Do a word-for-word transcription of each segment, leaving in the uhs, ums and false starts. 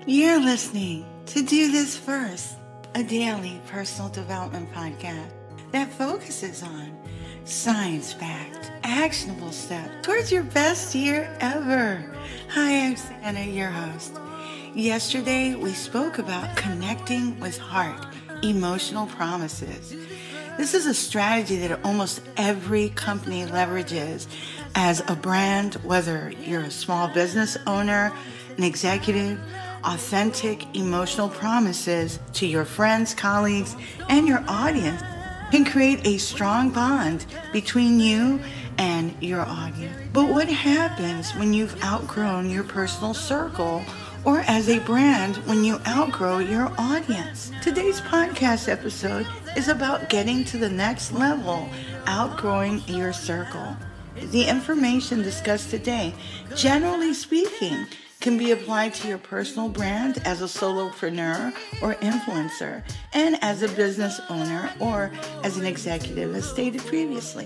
You're listening to Do This First, a daily personal development podcast that focuses on science-backed, actionable steps towards your best year ever. Hi, I'm Santa, your host. Yesterday, we spoke about connecting with heart, emotional promises. This is a strategy that almost every company leverages as a brand, whether you're a small business owner, an executive. Authentic emotional promises to your friends, colleagues, and your audience can create a strong bond between you and your audience. But what happens when you've outgrown your personal circle, or as a brand, when you outgrow your audience? Today's podcast episode is about getting to the next level, outgrowing your circle. The information discussed today, generally speaking, can be applied to your personal brand as a solopreneur or influencer, and as a business owner or as an executive, as stated previously.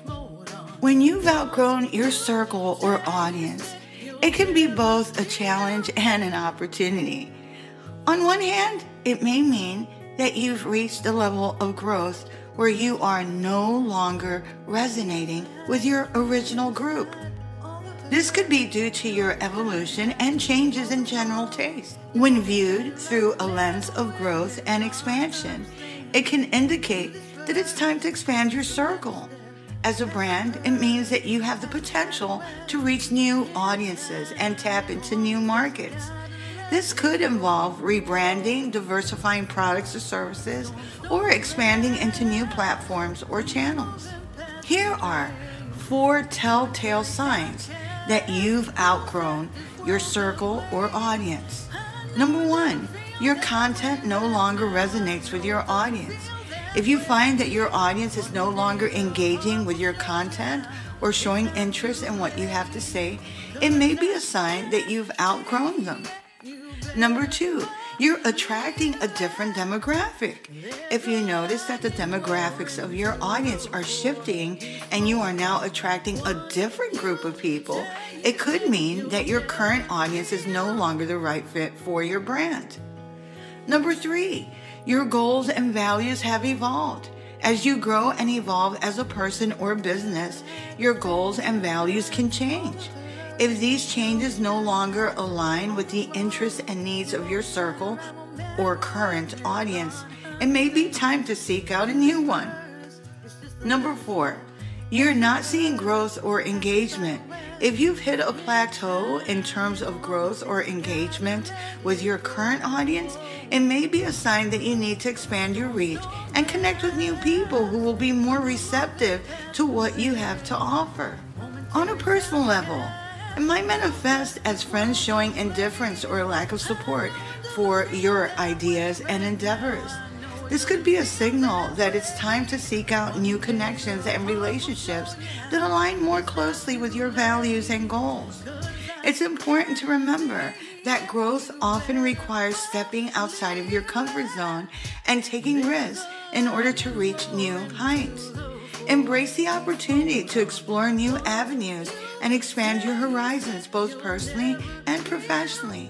When you've outgrown your circle or audience, it can be both a challenge and an opportunity. On one hand, it may mean that you've reached a level of growth where you are no longer resonating with your original group. This could be due to your evolution and changes in general taste. When viewed through a lens of growth and expansion, it can indicate that it's time to expand your circle. As a brand, it means that you have the potential to reach new audiences and tap into new markets. This could involve rebranding, diversifying products or services, or expanding into new platforms or channels. Here are four telltale signs that you've outgrown your circle or audience. Number one, your content no longer resonates with your audience. If you find that your audience is no longer engaging with your content or showing interest in what you have to say, it may be a sign that you've outgrown them. Number two, you're attracting a different demographic. If you notice that the demographics of your audience are shifting and you are now attracting a different group of people, it could mean that your current audience is no longer the right fit for your brand. Number three, your goals and values have evolved. As you grow and evolve as a person or business, your goals and values can change. If these changes no longer align with the interests and needs of your circle or current audience, it may be time to seek out a new one. Number four, you're not seeing growth or engagement. If you've hit a plateau in terms of growth or engagement with your current audience, it may be a sign that you need to expand your reach and connect with new people who will be more receptive to what you have to offer. On a personal level, it might manifest as friends showing indifference or lack of support for your ideas and endeavors. This could be a signal that it's time to seek out new connections and relationships that align more closely with your values and goals. It's important to remember that growth often requires stepping outside of your comfort zone and taking risks in order to reach new heights. Embrace the opportunity to explore new avenues and expand your horizons both personally and professionally.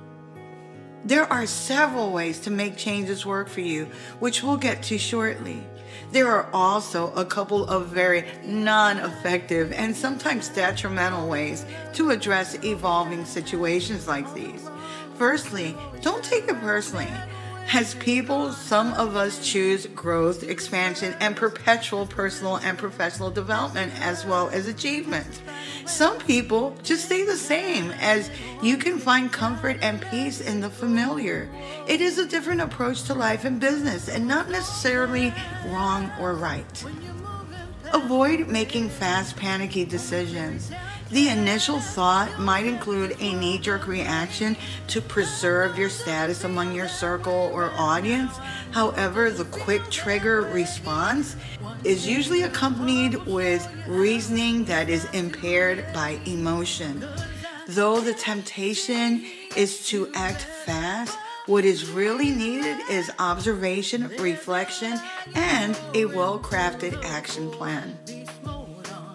There are several ways to make changes work for you, which we'll get to shortly. There are also a couple of very non-effective and sometimes detrimental ways to address evolving situations like these. Firstly, don't take it personally. As people, some of us choose growth, expansion, and perpetual personal and professional development as well as achievement. Some people just stay the same, as you can find comfort and peace in the familiar. It is a different approach to life and business, and not necessarily wrong or right. Avoid making fast, panicky decisions. The initial thought might include a knee-jerk reaction to preserve your status among your circle or audience. However, the quick trigger response is usually accompanied with reasoning that is impaired by emotion. Though the temptation is to act fast, what is really needed is observation, reflection, and a well-crafted action plan.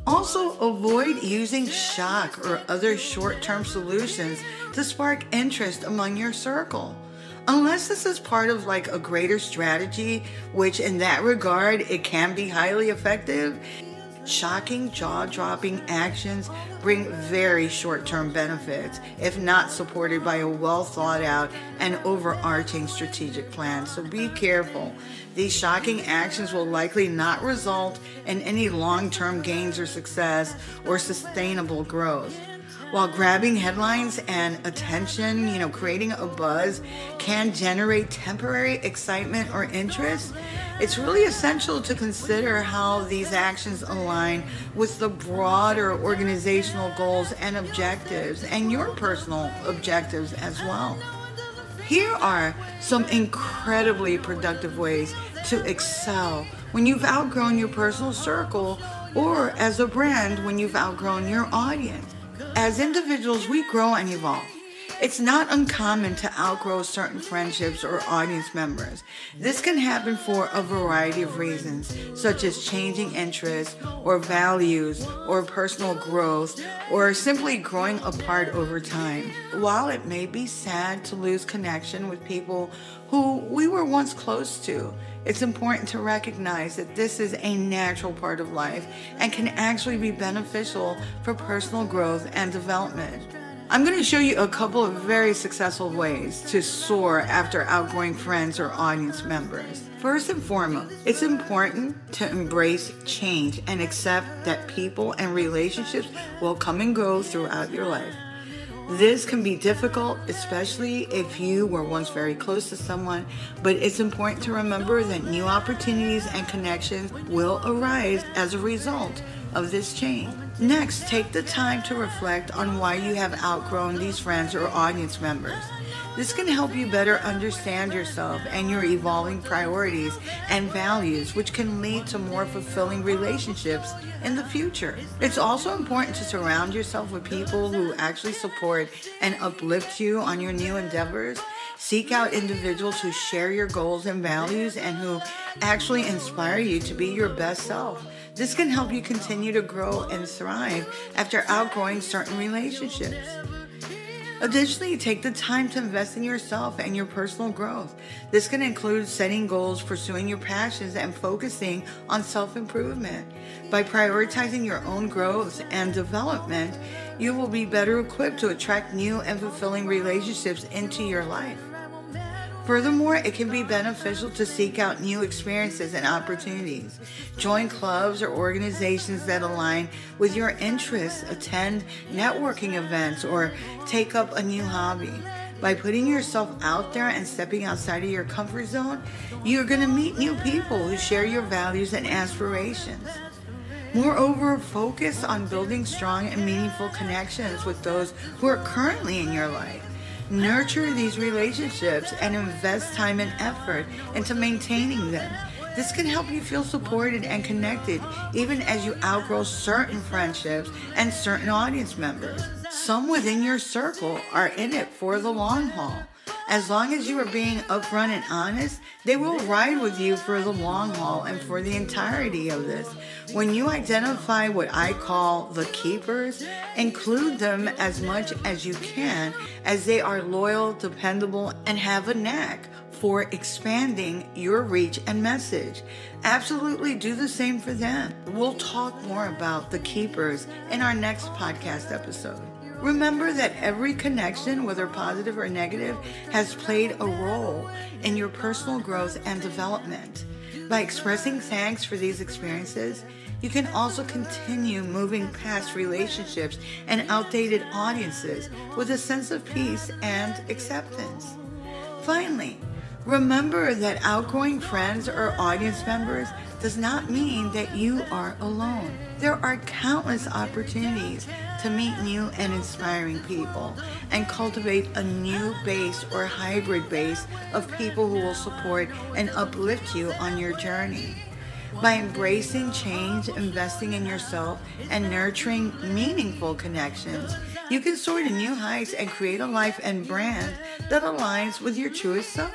Also, avoid using shock or other short-term solutions to spark interest among your circle. Unless this is part of like a greater strategy, which in that regard, it can be highly effective, shocking, jaw-dropping actions bring very short-term benefits if not supported by a well-thought-out and overarching strategic plan. So be careful. These shocking actions will likely not result in any long-term gains or success or sustainable growth. While grabbing headlines and attention, you know, creating a buzz can generate temporary excitement or interest, it's really essential to consider how these actions align with the broader organizational goals and objectives and your personal objectives as well. Here are some incredibly productive ways to excel when you've outgrown your personal circle, or as a brand when you've outgrown your audience. As individuals, we grow and evolve. It's not uncommon to outgrow certain friendships or audience members. This can happen for a variety of reasons, such as changing interests or values or personal growth, or simply growing apart over time. While it may be sad to lose connection with people who we were once close to, it's important to recognize that this is a natural part of life and can actually be beneficial for personal growth and development. I'm going to show you a couple of very successful ways to soar after outgrowing friends or audience members. First and foremost, it's important to embrace change and accept that people and relationships will come and go throughout your life. This can be difficult, especially if you were once very close to someone, but it's important to remember that new opportunities and connections will arise as a result of this change. Next, take the time to reflect on why you have outgrown these friends or audience members. This can help you better understand yourself and your evolving priorities and values, which can lead to more fulfilling relationships in the future. It's also important to surround yourself with people who actually support and uplift you on your new endeavors. Seek out individuals who share your goals and values and who actually inspire you to be your best self. This can help you continue to grow and thrive after outgrowing certain relationships. Additionally, take the time to invest in yourself and your personal growth. This can include setting goals, pursuing your passions, and focusing on self-improvement. By prioritizing your own growth and development, you will be better equipped to attract new and fulfilling relationships into your life. Furthermore, it can be beneficial to seek out new experiences and opportunities. Join clubs or organizations that align with your interests, attend networking events, or take up a new hobby. By putting yourself out there and stepping outside of your comfort zone, you're going to meet new people who share your values and aspirations. Moreover, focus on building strong and meaningful connections with those who are currently in your life. Nurture these relationships and invest time and effort into maintaining them. This can help you feel supported and connected even as you outgrow certain friendships and certain audience members. Some within your circle are in it for the long haul. As long as you are being upfront and honest, they will ride with you for the long haul and for the entirety of this. When you identify what I call the keepers, include them as much as you can, as they are loyal, dependable, and have a knack for expanding your reach and message. Absolutely do the same for them. We'll talk more about the keepers in our next podcast episode. Remember that every connection, whether positive or negative, has played a role in your personal growth and development. By expressing thanks for these experiences, you can also continue moving past relationships and outdated audiences with a sense of peace and acceptance. Finally, remember that outgrowing friends or audience members does not mean that you are alone. There are countless opportunities to meet new and inspiring people and cultivate a new base or hybrid base of people who will support and uplift you on your journey. By embracing change, investing in yourself, and nurturing meaningful connections, you can soar to new heights and create a life and brand that aligns with your truest self.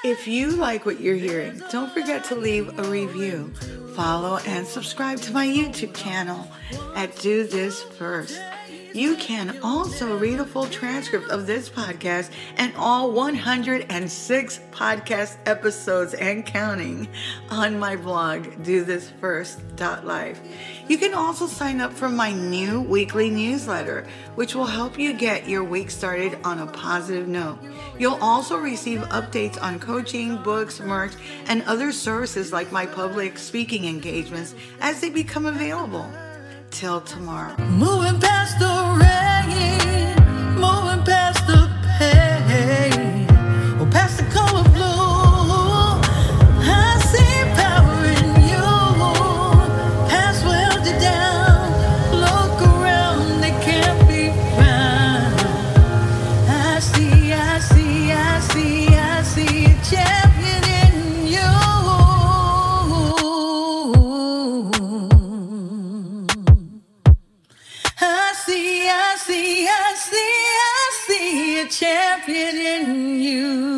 If you like what you're hearing, don't forget to leave a review, follow, and subscribe to my YouTube channel at Do This First. You can also read a full transcript of this podcast and all one hundred six podcast episodes and counting on my blog, do this first dot life. You can also sign up for my new weekly newsletter, which will help you get your week started on a positive note. You'll also receive updates on coaching, books, merch, and other services like my public speaking engagements as they become available. Till tomorrow. Moving past the rain, moving past the pain, or past the color blue. I see power in you. Past welded down. Look around, they can't be found. I see, I see, I see, I see a champion in you. I see, I see, I see a champion in you.